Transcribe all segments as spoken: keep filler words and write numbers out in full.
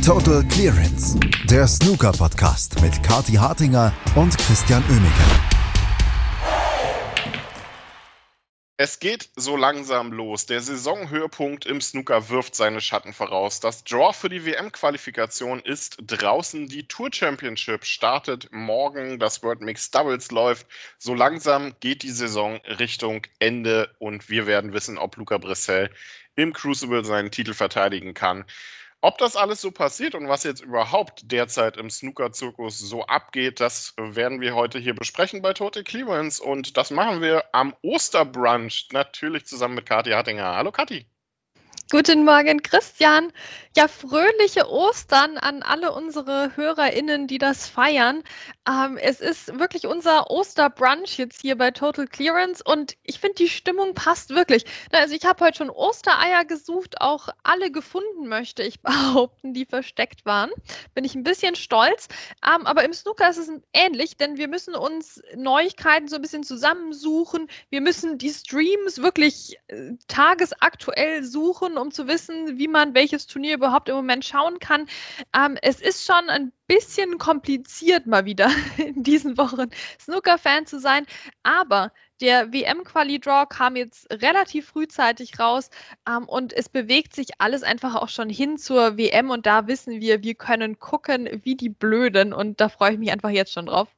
Total Clearance, der Snooker-Podcast mit Kathi Hartinger und Christian Oemeke. Es geht so langsam los. Der Saisonhöhepunkt im Snooker wirft seine Schatten voraus. Das Draw für die W M-Qualifikation ist draußen. Die Tour Championship startet morgen. Das World Mixed Doubles läuft. So langsam geht die Saison Richtung Ende und wir werden wissen, ob Luca Brecel im Crucible seinen Titel verteidigen kann. Ob das alles so passiert und was jetzt überhaupt derzeit im Snooker-Zirkus so abgeht, das werden wir heute hier besprechen bei Total Clearance. Und das machen wir am Osterbrunch, natürlich zusammen mit Kathi Hartinger. Hallo Kathi. Guten Morgen, Christian. Ja, fröhliche Ostern an alle unsere HörerInnen, die das feiern. Ähm, es ist wirklich unser Osterbrunch jetzt hier bei Total Clearance und ich finde, die Stimmung passt wirklich. Also ich habe heute schon Ostereier gesucht, auch alle gefunden, möchte ich behaupten, die versteckt waren. Bin ich ein bisschen stolz. Ähm, aber im Snooker ist es ähnlich, denn wir müssen uns Neuigkeiten so ein bisschen zusammensuchen. Wir müssen die Streams wirklich äh, tagesaktuell suchen, um zu wissen, wie man welches Turnier überhaupt im Moment schauen kann. Ähm, es ist schon ein bisschen kompliziert, mal wieder in diesen Wochen Snooker-Fan zu sein, aber der W M-Quali-Draw kam jetzt relativ frühzeitig raus ähm, und es bewegt sich alles einfach auch schon hin zur W M und da wissen wir, wir können gucken wie die Blöden und da freue ich mich einfach jetzt schon drauf.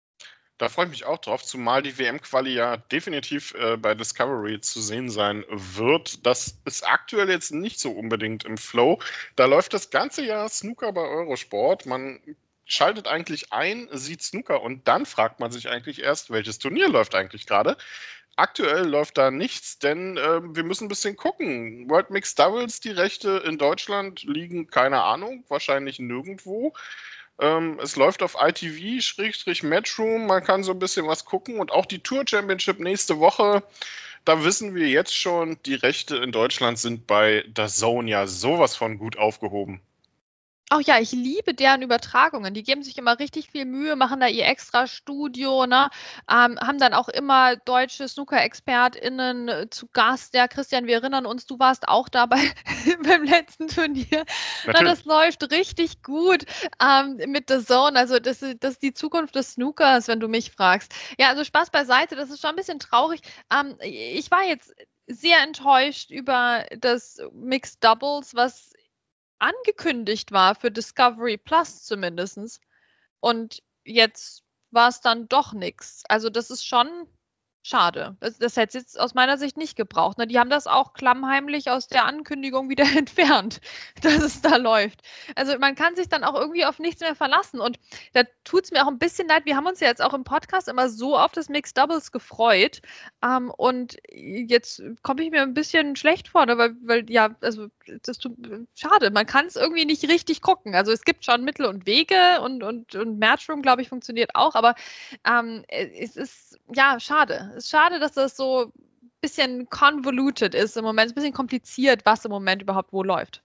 Da freue ich mich auch drauf, zumal die W M-Quali ja definitiv äh, bei Discovery zu sehen sein wird. Das ist aktuell jetzt nicht so unbedingt im Flow. Da läuft das ganze Jahr Snooker bei Eurosport. Man schaltet eigentlich ein, sieht Snooker und dann fragt man sich eigentlich erst, welches Turnier läuft eigentlich gerade. Aktuell läuft da nichts, denn äh, wir müssen ein bisschen gucken. World Mixed Doubles, die Rechte in Deutschland liegen, keine Ahnung, wahrscheinlich nirgendwo. Ähm, es läuft auf I T V-Matchroom, man kann so ein bisschen was gucken und auch die Tour Championship nächste Woche, da wissen wir jetzt schon, die Rechte in Deutschland sind bei D A Z N ja sowas von gut aufgehoben. Auch ja, ich liebe deren Übertragungen. Die geben sich immer richtig viel Mühe, machen da ihr extra Studio, ne? Ähm, haben dann auch immer deutsche Snooker-ExpertInnen zu Gast. Ja, Christian, wir erinnern uns, du warst auch dabei beim letzten Turnier. Na, das läuft richtig gut ähm, mit D A Z N. Also das, das ist die Zukunft des Snookers, wenn du mich fragst. Ja, also Spaß beiseite, das ist schon ein bisschen traurig. Ähm, ich war jetzt sehr enttäuscht über das Mixed Doubles, was angekündigt war für Discovery Plus zumindest. Und jetzt war es dann doch nichts. Also das ist schon schade. Das, das hätte es jetzt aus meiner Sicht nicht gebraucht. Ne? Die haben das auch klammheimlich aus der Ankündigung wieder entfernt, dass es da läuft. Also man kann sich dann auch irgendwie auf nichts mehr verlassen. Und da tut es mir auch ein bisschen leid. Wir haben uns ja jetzt auch im Podcast immer so auf das Mixed Doubles gefreut. Ähm, und jetzt komme ich mir ein bisschen schlecht vor, ne? weil, weil ja, also das tut schade. Man kann es irgendwie nicht richtig gucken. Also es gibt schon Mittel und Wege und, und, und Matchroom, glaube ich, funktioniert auch. Aber ähm, es ist ja schade. Es ist schade, dass das so ein bisschen convoluted ist im Moment, ein bisschen kompliziert, was im Moment überhaupt wo läuft.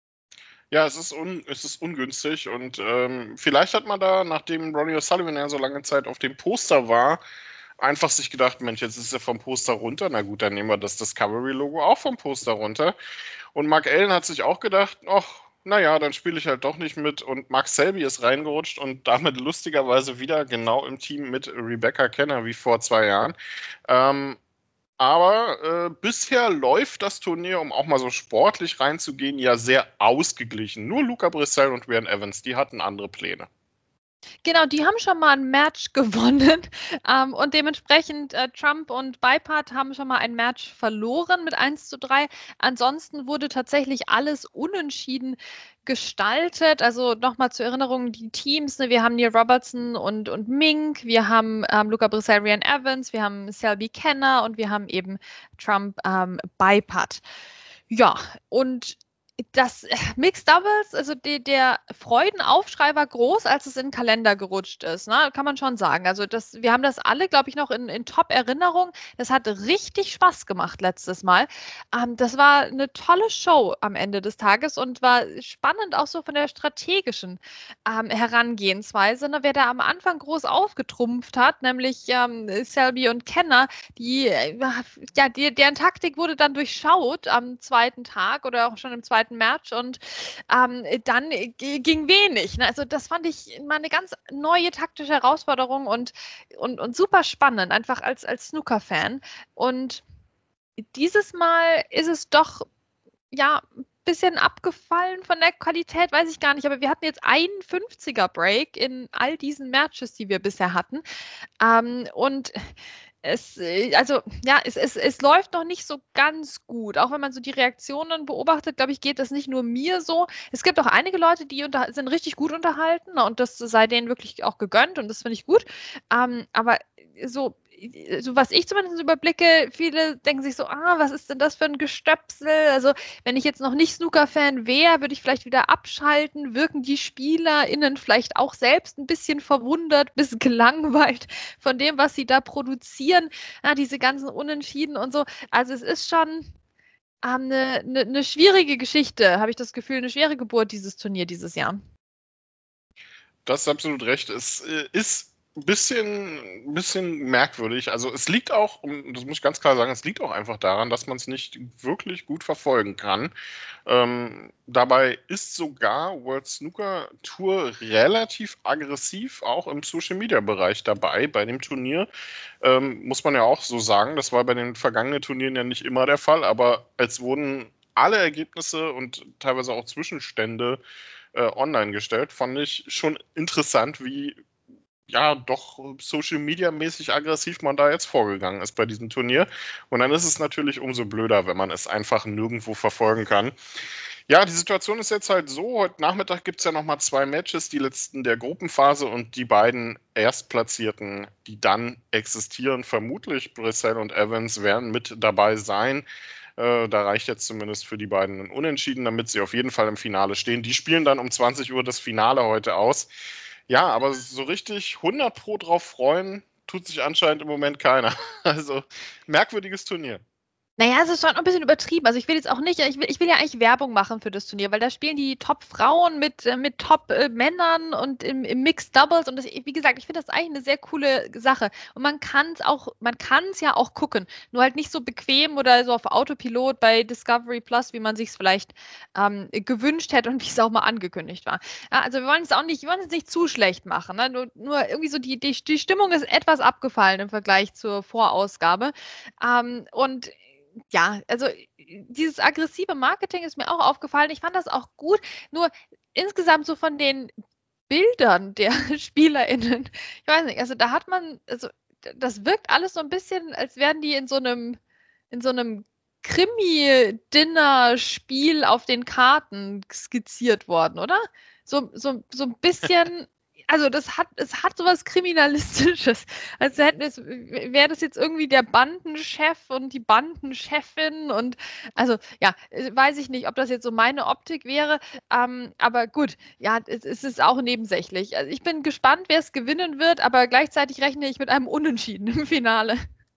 Ja, es ist, un, es ist ungünstig und ähm, vielleicht hat man da, nachdem Ronnie O'Sullivan ja so lange Zeit auf dem Poster war, einfach sich gedacht, Mensch, jetzt ist er vom Poster runter, na gut, dann nehmen wir das Discovery-Logo auch vom Poster runter. Und Mark Allen hat sich auch gedacht, ach, naja, dann spiele ich halt doch nicht mit und Mark Selby ist reingerutscht und damit lustigerweise wieder genau im Team mit Rebecca Kenner wie vor zwei Jahren. Ähm, aber äh, bisher läuft das Turnier, um auch mal so sportlich reinzugehen, ja sehr ausgeglichen. Nur Luca Brecel und Ryan Evans, die hatten andere Pläne. Genau, die haben schon mal ein Match gewonnen ähm, und dementsprechend äh, Trump und Bipart haben schon mal ein Match verloren mit eins zu drei. Ansonsten wurde tatsächlich alles unentschieden gestaltet. Also nochmal zur Erinnerung, die Teams, ne, wir haben Neil Robertson und, und Mink, wir haben ähm, Luca Brecel, Ryan Evans, wir haben Selby Kenner und wir haben eben Trump ähm, Bipart. Ja, und das Mixed Doubles, also die, der Freudenaufschrei war groß, als es in den Kalender gerutscht ist, ne? Kann man schon sagen. Also das, wir haben das alle, glaube ich, noch in, in Top-Erinnerung. Das hat richtig Spaß gemacht letztes Mal. Ähm, das war eine tolle Show am Ende des Tages und war spannend auch so von der strategischen ähm, Herangehensweise. Ne? Wer da am Anfang groß aufgetrumpft hat, nämlich ähm, Selby und Kenner, die, äh, ja, die, deren Taktik wurde dann durchschaut am zweiten Tag oder auch schon im zweiten zweiten Match und ähm, dann g- ging wenig. Ne? Also das fand ich mal eine ganz neue taktische Herausforderung und, und, und super spannend, einfach als, als Snooker-Fan. Und dieses Mal ist es doch, ja, ein bisschen abgefallen von der Qualität, weiß ich gar nicht, aber wir hatten jetzt einen fünfziger Break in all diesen Matches, die wir bisher hatten. Ähm, und es, äh, also, ja, es, es, es läuft noch nicht so ganz gut. Auch wenn man so die Reaktionen beobachtet, glaube ich, geht das nicht nur mir so. Es gibt auch einige Leute, die unter, sind richtig gut unterhalten, ne, und das sei denen wirklich auch gegönnt und das finde ich gut. Ähm, aber so, so was ich zumindest überblicke, viele denken sich so, ah, was ist denn das für ein Gestöpsel? Also, wenn ich jetzt noch nicht Snooker-Fan wäre, würde ich vielleicht wieder abschalten. Wirken die SpielerInnen vielleicht auch selbst ein bisschen verwundert, bis gelangweilt von dem, was sie da produzieren? Ja, diese ganzen Unentschieden und so. Also, es ist schon ähm, eine, eine, eine schwierige Geschichte, habe ich das Gefühl, eine schwere Geburt, dieses Turnier dieses Jahr. Das ist absolut recht. Es äh, ist ein bisschen, ein bisschen merkwürdig. Also es liegt auch, und das muss ich ganz klar sagen, es liegt auch einfach daran, dass man es nicht wirklich gut verfolgen kann. Ähm, dabei ist sogar World Snooker Tour relativ aggressiv auch im Social-Media-Bereich dabei bei dem Turnier. Ähm, muss man ja auch so sagen. Das war bei den vergangenen Turnieren ja nicht immer der Fall, aber es wurden alle Ergebnisse und teilweise auch Zwischenstände äh, online gestellt, fand ich schon interessant, wie ja doch Social Media mäßig aggressiv man da jetzt vorgegangen ist bei diesem Turnier. Und dann ist es natürlich umso blöder, wenn man es einfach nirgendwo verfolgen kann. Ja, die Situation ist jetzt halt so, heute Nachmittag gibt es ja nochmal zwei Matches, die letzten der Gruppenphase und die beiden Erstplatzierten, die dann existieren, vermutlich Brissell und Evans werden mit dabei sein. Äh, da reicht jetzt zumindest für die beiden ein Unentschieden, damit sie auf jeden Fall im Finale stehen. Die spielen dann um zwanzig Uhr das Finale heute aus. Ja, aber so richtig hundert Pro drauf freuen, tut sich anscheinend im Moment keiner. Also merkwürdiges Turnier. Naja, es ist schon ein bisschen übertrieben. Also ich will jetzt auch nicht, ich will, ich will ja eigentlich Werbung machen für das Turnier, weil da spielen die Top-Frauen mit, äh, mit Top-Männern und im, im Mixed Doubles. Und das, wie gesagt, ich finde das eigentlich eine sehr coole Sache. Und man kann es auch, man kann es ja auch gucken. Nur halt nicht so bequem oder so auf Autopilot bei Discovery Plus, wie man sich es vielleicht ähm, gewünscht hätte und wie es auch mal angekündigt war. Ja, also wir wollen es auch nicht, wir wollen es nicht zu schlecht machen. Ne? Nur, nur irgendwie so die, die, die Stimmung ist etwas abgefallen im Vergleich zur Vorausgabe. Ähm, und ja, also dieses aggressive Marketing ist mir auch aufgefallen. Ich fand das auch gut. Nur insgesamt so von den Bildern der SpielerInnen, ich weiß nicht, also da hat man, also das wirkt alles so ein bisschen, als wären die in so einem, in so einem Krimi-Dinner-Spiel auf den Karten skizziert worden, oder? So, so, so ein bisschen. Also das hat, es hat sowas Kriminalistisches. Als hätten es, wäre das jetzt irgendwie der Bandenchef und die Bandenchefin und also ja, weiß ich nicht, ob das jetzt so meine Optik wäre. Ähm, aber gut, ja, es, es ist auch nebensächlich. Also ich bin gespannt, wer es gewinnen wird, aber gleichzeitig rechne ich mit einem Unentschieden im Finale.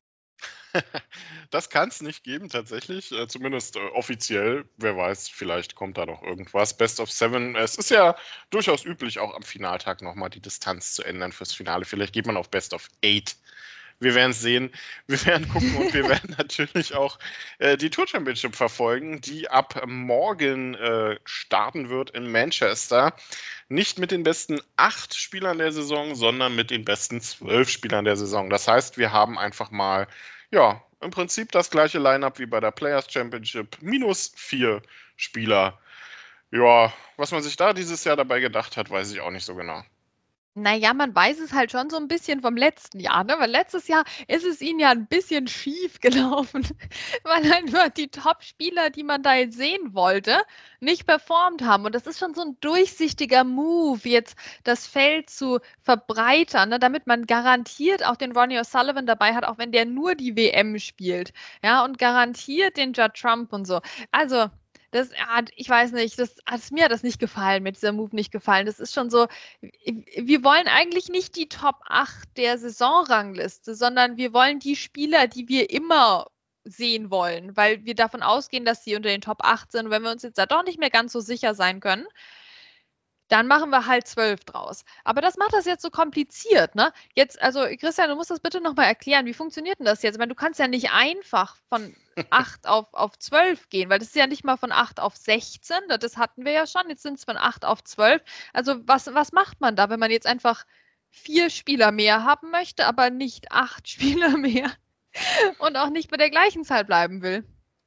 Das kann es nicht geben, tatsächlich. Äh, zumindest äh, offiziell. Wer weiß, vielleicht kommt da noch irgendwas. Best of Seven. Es ist ja durchaus üblich, auch am Finaltag nochmal die Distanz zu ändern fürs Finale. Vielleicht geht man auf Best of Eight. Wir werden es sehen. Wir werden gucken und wir werden natürlich auch äh, die Tour Championship verfolgen, die ab morgen äh, starten wird in Manchester. Nicht mit den besten acht Spielern der Saison, sondern mit den besten zwölf Spielern der Saison. Das heißt, wir haben einfach mal ja, im Prinzip das gleiche Line-Up wie bei der Players Championship. Minus vier Spieler. Ja, was man sich da dieses Jahr dabei gedacht hat, weiß ich auch nicht so genau. Naja, man weiß es halt schon so ein bisschen vom letzten Jahr, ne? Weil letztes Jahr ist es ihnen ja ein bisschen schief gelaufen, weil einfach die Top-Spieler, die man da jetzt sehen wollte, nicht performt haben. Und das ist schon so ein durchsichtiger Move, jetzt das Feld zu verbreitern, ne? Damit man garantiert auch den Ronnie O'Sullivan dabei hat, auch wenn der nur die W M spielt. Ja, und garantiert den Judd Trump und so. Also, das hat, ich weiß nicht, das hat mir hat das nicht gefallen, mit dieser Move nicht gefallen. Das ist schon so, wir wollen eigentlich nicht die Top acht der Saisonrangliste, sondern wir wollen die Spieler, die wir immer sehen wollen, weil wir davon ausgehen, dass sie unter den Top acht sind. Und wenn wir uns jetzt da doch nicht mehr ganz so sicher sein können, Dann machen wir halt zwölf draus. Aber das macht das jetzt so kompliziert, ne? Jetzt, also Christian, du musst das bitte nochmal erklären. Wie funktioniert denn das jetzt? Ich meine, du kannst ja nicht einfach von acht auf, auf zwölf gehen, weil das ist ja nicht mal von acht auf sechzehn. Das hatten wir ja schon. Jetzt sind es von acht auf zwölf. Also was, was macht man da, wenn man jetzt einfach vier Spieler mehr haben möchte, aber nicht acht Spieler mehr und auch nicht bei der gleichen Zahl bleiben will?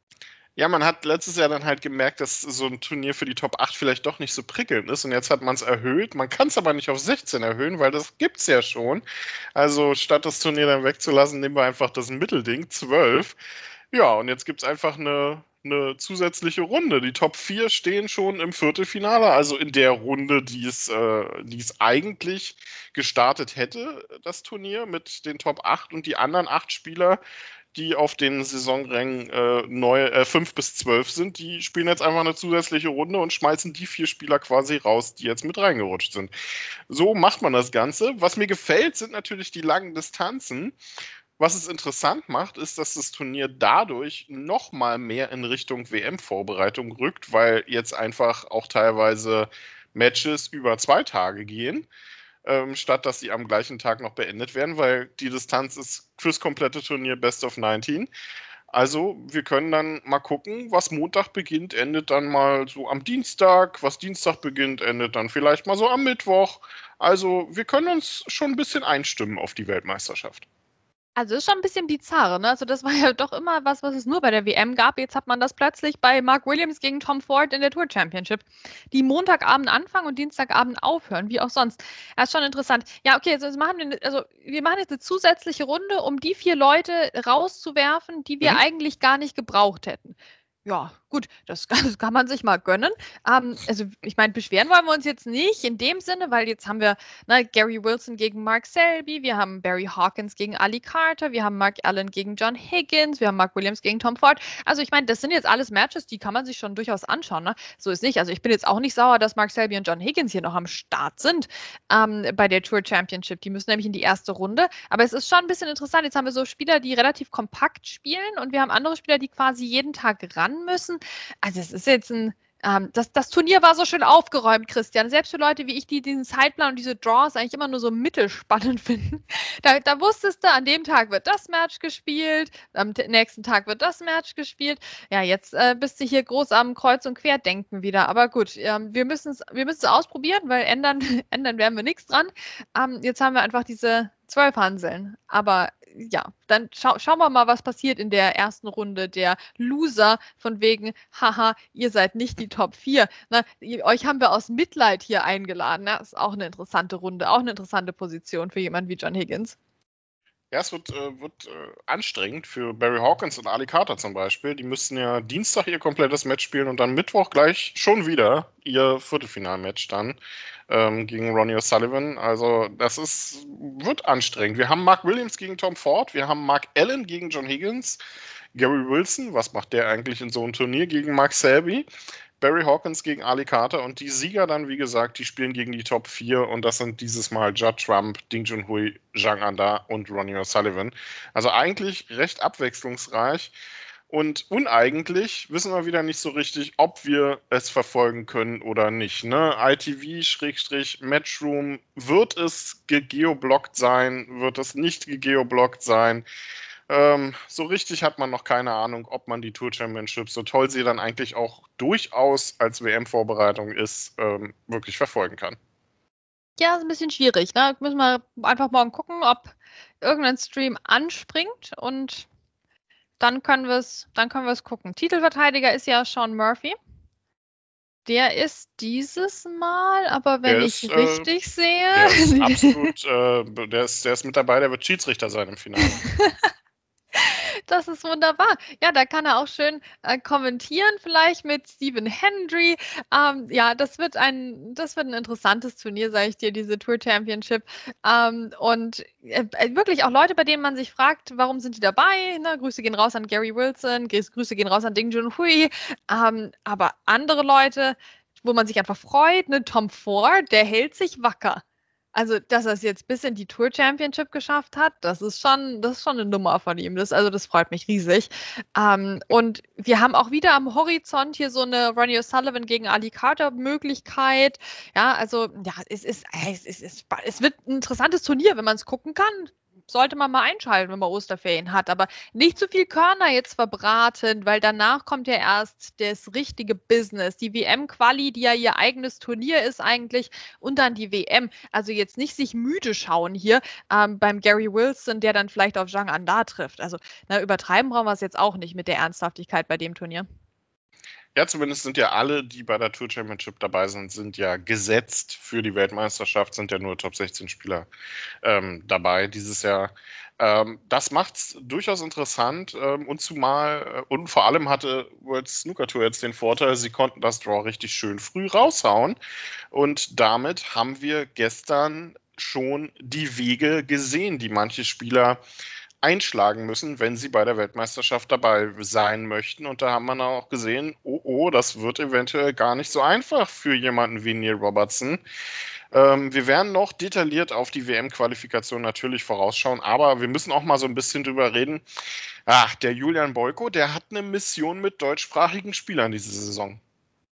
Ja, man hat letztes Jahr dann halt gemerkt, dass so ein Turnier für die Top acht vielleicht doch nicht so prickelnd ist und jetzt hat man es erhöht. Man kann es aber nicht auf sechzehn erhöhen, weil das gibt's ja schon. Also statt das Turnier dann wegzulassen, nehmen wir einfach das Mittelding, zwölf. Ja, und jetzt gibt's einfach eine, eine zusätzliche Runde. Die Top vier stehen schon im Viertelfinale, also in der Runde, die es, äh, die es eigentlich gestartet hätte, das Turnier mit den Top acht und die anderen acht Spieler, die auf den Saisonrängen äh, neu, äh, fünf bis zwölf sind, die spielen jetzt einfach eine zusätzliche Runde und schmeißen die vier Spieler quasi raus, die jetzt mit reingerutscht sind. So macht man das Ganze. Was mir gefällt, sind natürlich die langen Distanzen. Was es interessant macht, ist, dass das Turnier dadurch noch mal mehr in Richtung W M-Vorbereitung rückt, weil jetzt einfach auch teilweise Matches über zwei Tage gehen. Ähm, statt dass sie am gleichen Tag noch beendet werden, weil die Distanz ist fürs komplette Turnier Best of neunzehn. Also wir können dann mal gucken, was Montag beginnt, endet dann mal so am Dienstag, was Dienstag beginnt, endet dann vielleicht mal so am Mittwoch. Also wir können uns schon ein bisschen einstimmen auf die Weltmeisterschaft. Also ist schon ein bisschen bizarr, ne? Also das war ja doch immer was, was es nur bei der W M gab. Jetzt hat man das plötzlich bei Mark Williams gegen Tom Ford in der Tour Championship, die Montagabend anfangen und Dienstagabend aufhören, wie auch sonst. Das ist schon interessant. Ja, okay, also, machen wir, also wir machen jetzt eine zusätzliche Runde, um die vier Leute rauszuwerfen, die wir mhm. eigentlich gar nicht gebraucht hätten. Ja, gut, das, das kann man sich mal gönnen. Ähm, also ich meine, beschweren wollen wir uns jetzt nicht in dem Sinne, weil jetzt haben wir ne, Gary Wilson gegen Mark Selby, wir haben Barry Hawkins gegen Ali Carter, wir haben Mark Allen gegen John Higgins, wir haben Mark Williams gegen Tom Ford. Also ich meine, das sind jetzt alles Matches, die kann man sich schon durchaus anschauen. Ne? So ist nicht. Also ich bin jetzt auch nicht sauer, dass Mark Selby und John Higgins hier noch am Start sind ähm, bei der Tour Championship. Die müssen nämlich in die erste Runde. Aber es ist schon ein bisschen interessant. Jetzt haben wir so Spieler, die relativ kompakt spielen und wir haben andere Spieler, die quasi jeden Tag ran müssen. Also es ist jetzt ein, ähm, das, das Turnier war so schön aufgeräumt, Christian. Selbst für Leute wie ich, die diesen Zeitplan und diese Draws eigentlich immer nur so mittelspannend finden. Da, da wusstest du, an dem Tag wird das Match gespielt, am t- nächsten Tag wird das Match gespielt. Ja, jetzt äh, bist du hier groß am Kreuz- und Querdenken wieder. Aber gut, ähm, wir müssen es wir müssen es ausprobieren, weil ändern, ändern werden wir nichts dran. Ähm, jetzt haben wir einfach diese zwölf Hanseln. Aber ja, dann schau, schauen wir mal, was passiert in der ersten Runde. Der Loser von wegen, haha, ihr seid nicht die Top vier. Na, ihr, euch haben wir aus Mitleid hier eingeladen. Ja, ist auch eine interessante Runde, auch eine interessante Position für jemanden wie John Higgins. Ja, es wird, äh, wird äh, anstrengend für Barry Hawkins und Ali Carter zum Beispiel. Die müssten ja Dienstag ihr komplettes Match spielen und dann Mittwoch gleich schon wieder ihr Viertelfinalmatch dann ähm, gegen Ronnie O'Sullivan. Also das ist, wird anstrengend. Wir haben Mark Williams gegen Tom Ford, wir haben Mark Allen gegen John Higgins, Gary Wilson, was macht der eigentlich in so einem Turnier, gegen Mark Selby, Barry Hawkins gegen Ali Carter und die Sieger dann, wie gesagt, die spielen gegen die Top vier und das sind dieses Mal Judd Trump, Ding Junhui, Zhang Anda und Ronnie O'Sullivan. Also eigentlich recht abwechslungsreich und uneigentlich wissen wir wieder nicht so richtig, ob wir es verfolgen können oder nicht. Ne? I T V-Matchroom, wird es gegeoblockt sein, wird es nicht gegeoblockt sein? Ähm, so richtig hat man noch keine Ahnung, ob man die Tour Championship, so toll sie dann eigentlich auch durchaus als W M-Vorbereitung ist, ähm, wirklich verfolgen kann. Ja, ist ein bisschen schwierig. Ne? Müssen wir einfach morgen gucken, ob irgendein Stream anspringt und dann können wir es dann können wir es gucken. Titelverteidiger ist ja Sean Murphy. Der ist dieses Mal, aber wenn der ich ist, richtig äh, sehe... Der ist absolut, äh, der, ist, der ist mit dabei, der wird Schiedsrichter sein im Finale. Das ist wunderbar. Ja, da kann er auch schön äh, kommentieren, vielleicht mit Stephen Hendry. Ähm, ja, das wird ein, das wird ein interessantes Turnier, sage ich dir, diese Tour Championship. Ähm, und äh, wirklich auch Leute, bei denen man sich fragt, warum sind die dabei? Ne? Grüße gehen raus an Gary Wilson, Grüße gehen raus an Ding Junhui. Ähm, aber andere Leute, wo man sich einfach freut, ne? Tom Ford, der hält sich wacker. Also, dass er es jetzt bis in die Tour Championship geschafft hat, das ist schon, das ist schon eine Nummer von ihm. Das, also, das freut mich riesig. Ähm, und wir haben auch wieder am Horizont hier so eine Ronnie O'Sullivan gegen Ali Carter Möglichkeit. Ja, also, ja, es ist, es ist, es, es wird ein interessantes Turnier, wenn man es gucken kann. Sollte man mal einschalten, wenn man Osterferien hat. Aber nicht zu viel Körner jetzt verbraten, weil danach kommt ja erst das richtige Business. Die W M-Quali, die ja ihr eigenes Turnier ist eigentlich, und dann die W M. Also jetzt nicht sich müde schauen hier ähm, beim Gary Wilson, der dann vielleicht auf Zhang Anda trifft. Also na, übertreiben brauchen wir es jetzt auch nicht mit der Ernsthaftigkeit bei dem Turnier. Ja, zumindest sind ja alle, die bei der Tour Championship dabei sind, sind ja gesetzt für die Weltmeisterschaft, sind ja nur Top sechzehn Spieler ähm, dabei dieses Jahr. Ähm, das macht es durchaus interessant ähm, und zumal, äh, und vor allem hatte World Snooker Tour jetzt den Vorteil, sie konnten das Draw richtig schön früh raushauen und damit haben wir gestern schon die Wege gesehen, die manche Spieler einschlagen müssen, wenn sie bei der Weltmeisterschaft dabei sein möchten. Und da haben wir auch gesehen, oh, oh, das wird eventuell gar nicht so einfach für jemanden wie Neil Robertson. Ähm, wir werden noch detailliert auf die W M-Qualifikation natürlich vorausschauen, aber wir müssen auch mal so ein bisschen drüber reden. Ach, der Julian Boyko, der hat eine Mission mit deutschsprachigen Spielern diese Saison.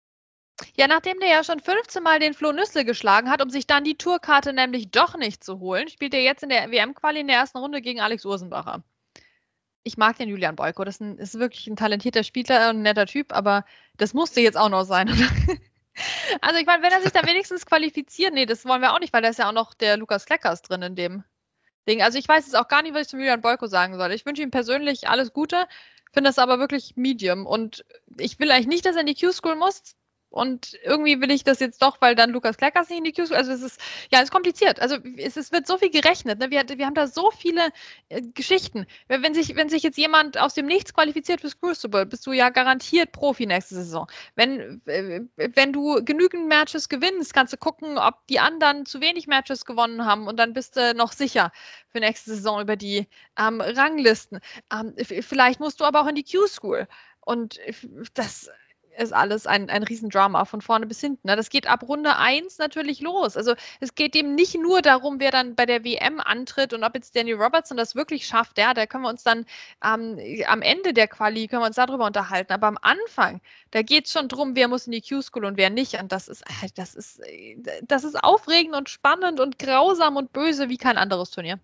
Ja, nachdem der ja schon fünfzehn Mal den Flo Nüssle geschlagen hat, um sich dann die Tourkarte nämlich doch nicht zu holen, spielt er jetzt in der W M-Quali in der ersten Runde gegen Alex Ursenbacher. Ich mag den Julian Boyko, das ist, ein, ist wirklich ein talentierter Spieler und ein netter Typ, aber das musste jetzt auch noch sein. Also ich meine, wenn er sich da wenigstens qualifiziert, nee, das wollen wir auch nicht, weil da ist ja auch noch der Lukas Kleckers drin in dem Ding. Also ich weiß jetzt auch gar nicht, was ich zum Julian Boyko sagen soll. Ich wünsche ihm persönlich alles Gute, finde das aber wirklich Medium und ich will eigentlich nicht, dass er in die Q-School muss. Und irgendwie will ich das jetzt doch, weil dann Lukas Kleckers nicht in die Q, also es ist, ja, es ist kompliziert. Also es, es wird so viel gerechnet. Ne? Wir, wir haben da so viele äh, Geschichten. Wenn sich, wenn sich jetzt jemand aus dem Nichts qualifiziert fürs Crucible, bist du ja garantiert Profi nächste Saison. Wenn, äh, wenn du genügend Matches gewinnst, kannst du gucken, ob die anderen zu wenig Matches gewonnen haben und dann bist du noch sicher für nächste Saison über die ähm, Ranglisten. Ähm, vielleicht musst du aber auch in die Q-School. Und das ist alles ein, ein Riesendrama von vorne bis hinten. Das geht ab Runde eins natürlich los. Also es geht eben nicht nur darum, wer dann bei der W M antritt und ob jetzt Danny Robertson das wirklich schafft. Ja, da können wir uns dann ähm, am Ende der Quali, können wir uns darüber unterhalten. Aber am Anfang, da geht es schon darum, wer muss in die Q-School und wer nicht. Und das ist, das ist, das ist aufregend und spannend und grausam und böse wie kein anderes Turnier.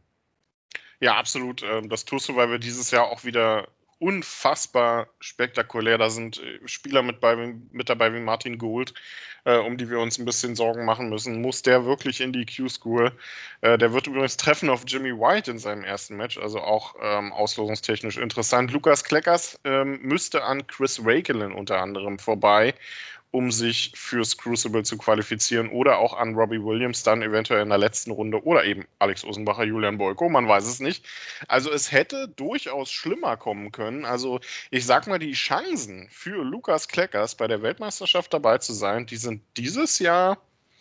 Ja, absolut. Das Tour Survivor dieses Jahr auch wieder unfassbar spektakulär. Da sind Spieler mit, bei, mit dabei wie Martin Gould, äh, um die wir uns ein bisschen Sorgen machen müssen. Muss der wirklich in die Q-School? Äh, der wird übrigens treffen auf Jimmy White in seinem ersten Match, also auch ähm, auslosungstechnisch interessant. Lukas Kleckers ähm, müsste an Chris Wakelin unter anderem vorbei, um sich fürs Crucible zu qualifizieren oder auch an Robbie Williams dann eventuell in der letzten Runde oder eben Alex Ursenbacher, Julian Boyko, man weiß es nicht. Also es hätte durchaus schlimmer kommen können. Also ich sag mal, die Chancen für Lukas Kleckers bei der Weltmeisterschaft dabei zu sein, die sind dieses Jahr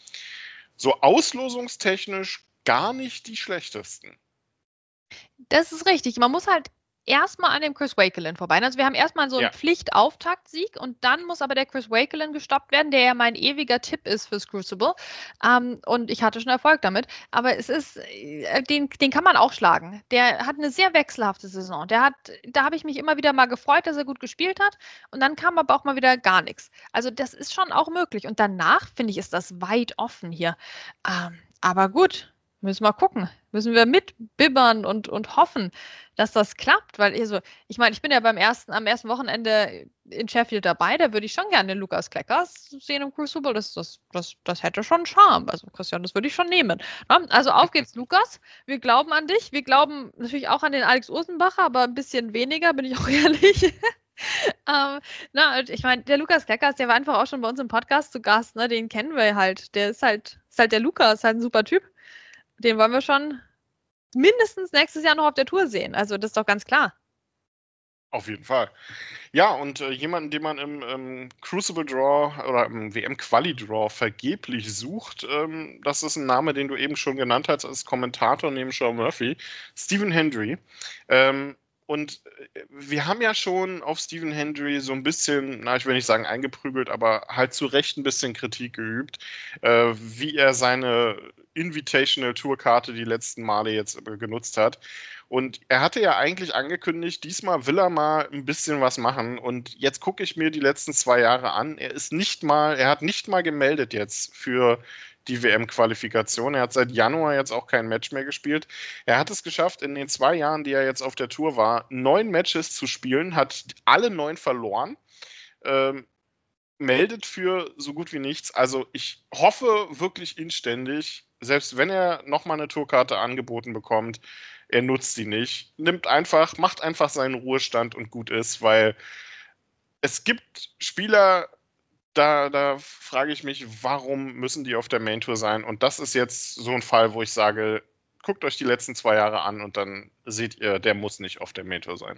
so auslosungstechnisch gar nicht die schlechtesten. Das ist richtig. Man muss halt erstmal an dem Chris Wakelin vorbei. Also wir haben erstmal so einen ja. Pflichtauftaktsieg und dann muss aber der Chris Wakelin gestoppt werden, der ja mein ewiger Tipp ist fürs Crucible. Ähm, und ich hatte schon Erfolg damit. Aber es ist, äh, den, den kann man auch schlagen. Der hat eine sehr wechselhafte Saison. Der hat, da habe ich mich immer wieder mal gefreut, dass er gut gespielt hat. Und dann kam aber auch mal wieder gar nichts. Also das ist schon auch möglich. Und danach, finde ich, ist das weit offen hier. Ähm, aber gut, müssen wir gucken. Müssen wir mitbibbern und, und hoffen, dass das klappt, weil also, ich meine, ich bin ja beim ersten, am ersten Wochenende in Sheffield dabei, da würde ich schon gerne den Lukas Kleckers sehen im Crucible, das, das, das, das hätte schon Charme, also Christian, das würde ich schon nehmen. Also auf geht's, Lukas, wir glauben an dich, wir glauben natürlich auch an den Alex Ursenbacher, aber ein bisschen weniger, bin ich auch ehrlich. ähm, na, ich meine, der Lukas Kleckers, der war einfach auch schon bei uns im Podcast zu Gast, ne, den kennen wir halt, der ist halt, ist halt der Lukas, halt ein super Typ. Den wollen wir schon mindestens nächstes Jahr noch auf der Tour sehen. Also das ist doch ganz klar. Auf jeden Fall. Ja, und äh, jemanden, den man im ähm, Crucible Draw oder im W M-Quali Draw vergeblich sucht, ähm, das ist ein Name, den du eben schon genannt hast als Kommentator neben Sean Murphy, Stephen Hendry. Ähm, Und wir haben ja schon auf Stephen Hendry so ein bisschen, na, ich will nicht sagen eingeprügelt, aber halt zu Recht ein bisschen Kritik geübt, äh, wie er seine Invitational-Tour-Karte die letzten Male jetzt genutzt hat. Und er hatte ja eigentlich angekündigt, diesmal will er mal ein bisschen was machen. Und jetzt gucke ich mir die letzten zwei Jahre an. Er ist nicht mal, er hat nicht mal gemeldet jetzt für die W M-Qualifikation. Er hat seit Januar jetzt auch kein Match mehr gespielt. Er hat es geschafft, in den zwei Jahren, die er jetzt auf der Tour war, neun Matches zu spielen, hat alle neun verloren. Ähm, meldet für so gut wie nichts. Also ich hoffe wirklich inständig, selbst wenn er nochmal eine Tourkarte angeboten bekommt, er nutzt sie nicht. Nimmt einfach, macht einfach seinen Ruhestand und gut ist, weil es gibt Spieler, da, da frage ich mich, warum müssen die auf der Main Tour sein? Und das ist jetzt so ein Fall, wo ich sage, guckt euch die letzten zwei Jahre an und dann seht ihr, der muss nicht auf der Main Tour sein.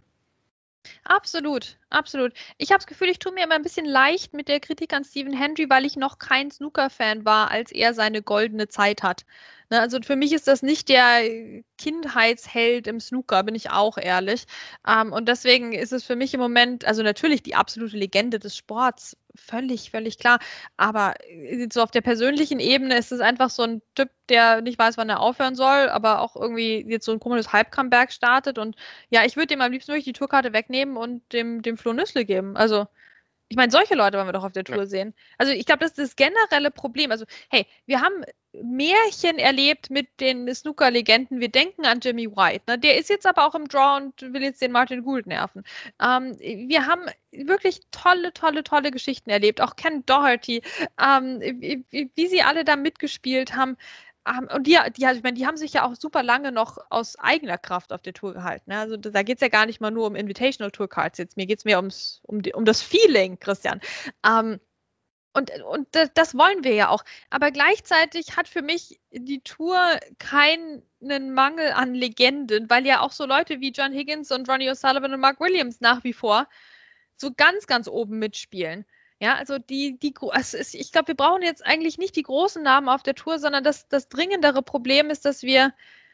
Absolut, absolut. Ich habe das Gefühl, ich tue mir immer ein bisschen leicht mit der Kritik an Stephen Hendry, weil ich noch kein Snooker-Fan war, als er seine goldene Zeit hat. Ne, also für mich ist das nicht der Kindheitsheld im Snooker, bin ich auch ehrlich. Ähm, und deswegen ist es für mich im Moment, also natürlich die absolute Legende des Sports, völlig, völlig klar. Aber so auf der persönlichen Ebene ist es einfach so ein Typ, der nicht weiß, wann er aufhören soll, aber auch irgendwie jetzt so ein komisches Halb-Comeback startet. Und ja, ich würde dem am liebsten wirklich die Tourkarte wegnehmen und dem, dem Flo Nüssle geben. Also ich meine, solche Leute wollen wir doch auf der Tour ja. sehen. Also ich glaube, das ist das generelle Problem. Also hey, wir haben Märchen erlebt mit den Snooker-Legenden. Wir denken an Jimmy White. Ne? Der ist jetzt aber auch im Draw und will jetzt den Martin Gould nerven. Ähm, wir haben wirklich tolle, tolle, tolle Geschichten erlebt. Auch Ken Doherty, ähm, wie, wie sie alle da mitgespielt haben. Um, und die, die, ich meine, die haben sich ja auch super lange noch aus eigener Kraft auf der Tour gehalten. Ne? Also da geht es ja gar nicht mal nur um Invitational Tour Cards jetzt. Mir geht es mehr ums, um, die, um das Feeling, Christian. Um, und und das, das wollen wir ja auch. Aber gleichzeitig hat für mich die Tour keinen Mangel an Legenden, weil ja auch so Leute wie John Higgins und Ronnie O'Sullivan und Mark Williams nach wie vor so ganz, ganz oben mitspielen. Ja, also die, die, also ich glaube, wir brauchen jetzt eigentlich nicht die großen Namen auf der Tour, sondern das, das dringendere Problem ist, dass wir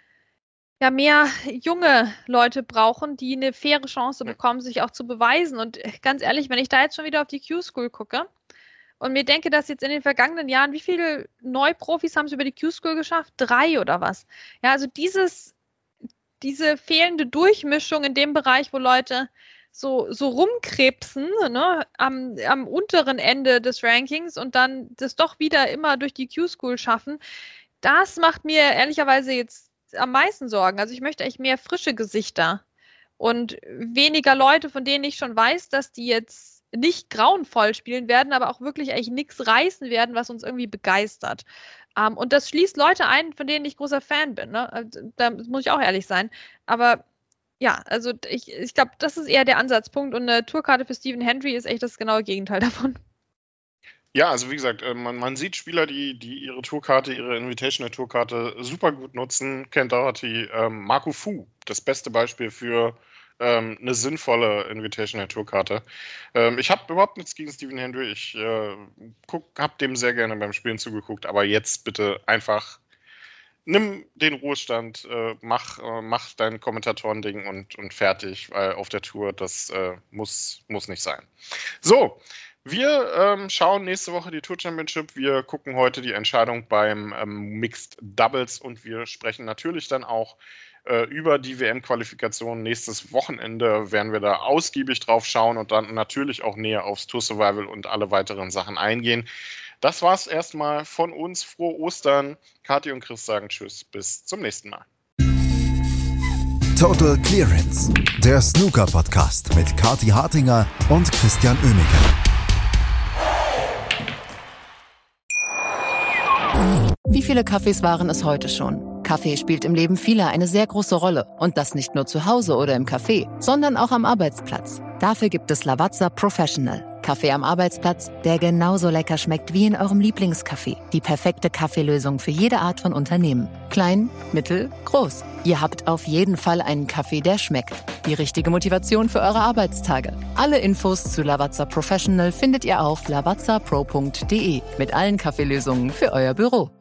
ja mehr junge Leute brauchen, die eine faire Chance bekommen, sich auch zu beweisen. Und ganz ehrlich, wenn ich da jetzt schon wieder auf die Q-School gucke und mir denke, dass jetzt in den vergangenen Jahren, wie viele Neuprofis haben es über die Q-School geschafft? Drei oder was? Ja, also dieses, diese fehlende Durchmischung in dem Bereich, wo Leute so, so rumkrebsen, ne, am, am unteren Ende des Rankings und dann das doch wieder immer durch die Q-School schaffen, das macht mir ehrlicherweise jetzt am meisten Sorgen. Also ich möchte eigentlich mehr frische Gesichter und weniger Leute, von denen ich schon weiß, dass die jetzt nicht grauenvoll spielen werden, aber auch wirklich eigentlich nichts reißen werden, was uns irgendwie begeistert. Um, und das schließt Leute ein, von denen ich großer Fan bin. Ne? Also, da muss ich auch ehrlich sein. Aber ja, also ich, ich glaube, das ist eher der Ansatzpunkt und eine Tourkarte für Stephen Hendry ist echt das genaue Gegenteil davon. Ja, also wie gesagt, man, man sieht Spieler, die, die ihre Tourkarte, ihre Invitational-Tourkarte super gut nutzen. Ken Doherty, ähm, Marco Fu, das beste Beispiel für ähm, eine sinnvolle Invitational-Tourkarte. Ähm, ich habe überhaupt nichts gegen Stephen Hendry. Ich äh, habe dem sehr gerne beim Spielen zugeguckt, aber jetzt bitte einfach nimm den Ruhestand, äh, mach, äh, mach dein Kommentatoren-Ding und, und fertig, weil auf der Tour, das äh, muss, muss nicht sein. So, wir ähm, schauen nächste Woche die Tour Championship. Wir gucken heute die Entscheidung beim ähm, Mixed Doubles und wir sprechen natürlich dann auch äh, über die W M-Qualifikation. Nächstes Wochenende werden wir da ausgiebig drauf schauen und dann natürlich auch näher aufs Tour Survival und alle weiteren Sachen eingehen. Das war's erstmal von uns. Frohe Ostern. Kathi und Chris sagen Tschüss. Bis zum nächsten Mal. Total Clearance, der Snooker-Podcast mit Kathi Hartinger und Christian Oemeke. Wie viele Kaffees waren es heute schon? Kaffee spielt im Leben vieler eine sehr große Rolle. Und das nicht nur zu Hause oder im Café, sondern auch am Arbeitsplatz. Dafür gibt es Lavazza Professional. Kaffee am Arbeitsplatz, der genauso lecker schmeckt wie in eurem Lieblingscafé. Die perfekte Kaffeelösung für jede Art von Unternehmen. Klein, mittel, groß. Ihr habt auf jeden Fall einen Kaffee, der schmeckt. Die richtige Motivation für eure Arbeitstage. Alle Infos zu Lavazza Professional findet ihr auf lavazza pro punkt de mit allen Kaffeelösungen für euer Büro.